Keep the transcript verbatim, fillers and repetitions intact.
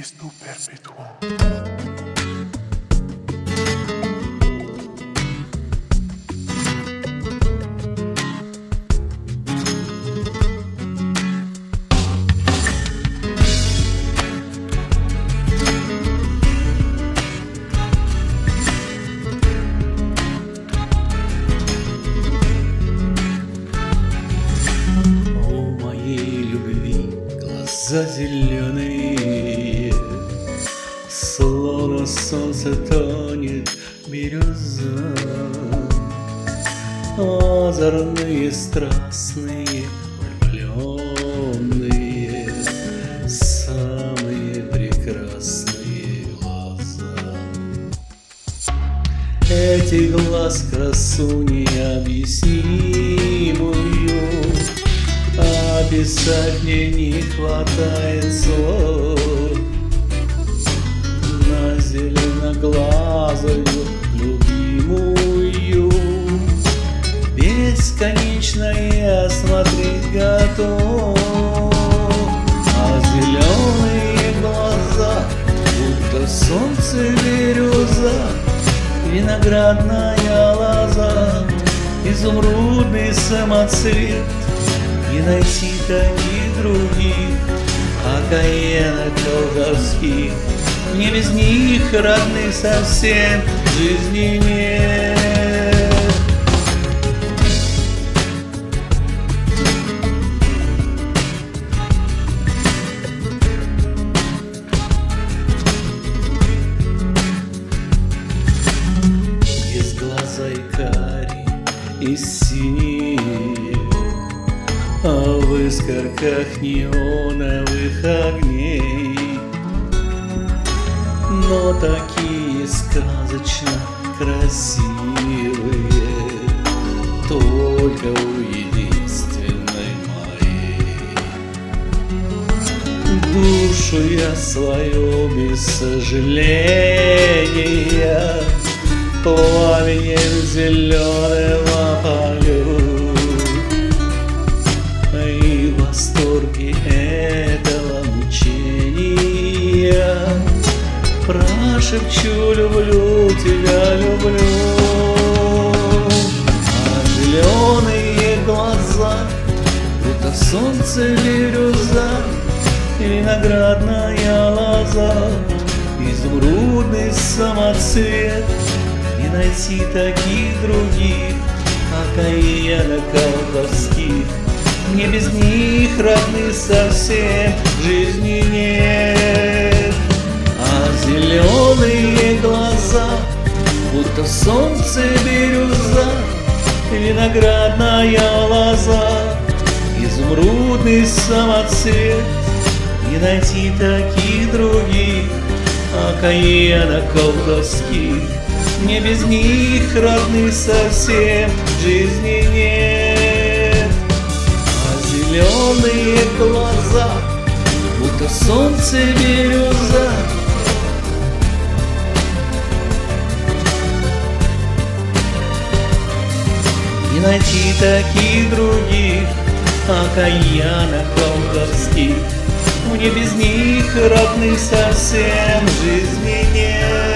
Cristo perpetuo. Глаза зеленые, словно солнце тонет бирюза, озорные, страстные, влюбленные, самые прекрасные глаза. Этих глаз красу необъяснимую описать мне не хватает слов. На зеленоглазую любимую бесконечно я смотреть готов. А зеленые глаза, будто солнце бирюза, виноградная лоза, изумрудный самоцвет. Не найти таких других окаянок колдовских, мне без них, родных, совсем жизни нет. Без глаза и кари, и синие, а в искорках неоновых огней, но такие сказочно красивые только у единственной моей. Душу я свою без сожаления пламенем зеленым опалю, и в восторге этого мучения прошепчу: люблю тебя, люблю. А зеленые глаза, будто солнце бирюза, виноградная лоза, изумрудный самоцвет. Не найти таких других окаянок колдовских, мне без них, родных, совсем жизни нет. А зеленые глаза, будто солнце бирюза, виноградная лоза, изумрудный самоцвет. Не найти таких других окаянок колдовских, мне без них, родных, совсем жизни нет. Зеленые глаза, будто солнце бирюза, не найти таких других окаянок колдовских, мне без них, родных, совсем жизни нет.